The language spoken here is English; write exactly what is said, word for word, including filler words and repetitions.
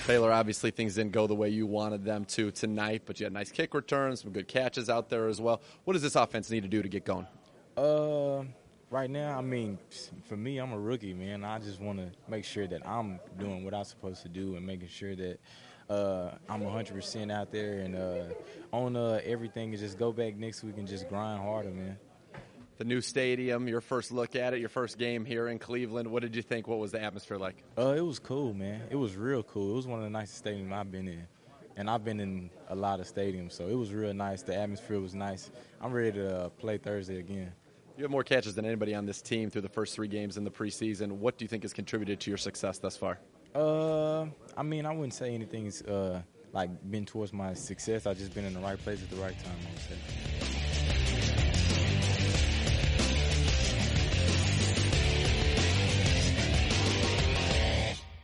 Baylor, obviously things didn't go the way you wanted them to tonight, but you had nice kick returns, some good catches out there as well. What does this offense need to do to get going? Uh, right now, I mean, for me, I'm a rookie, man. I just want to make sure that I'm doing what I'm supposed to do and making sure that uh, I'm one hundred percent out there and uh, on uh, everything and just go back next week and just grind harder, man. The new stadium, your first look at it, your first game here in Cleveland. What did you think? What was the atmosphere like? Uh, it was cool, man. It was real cool. It was one of the nicest stadiums I've been in. And I've been in a lot of stadiums, so it was real nice. The atmosphere was nice. I'm ready to uh, play Thursday again. You have more catches than anybody on this team through the first three games in the preseason. What do you think has contributed to your success thus far? Uh, I mean, I wouldn't say anything's uh, like been towards my success. I've just been in the right place at the right time, I would say.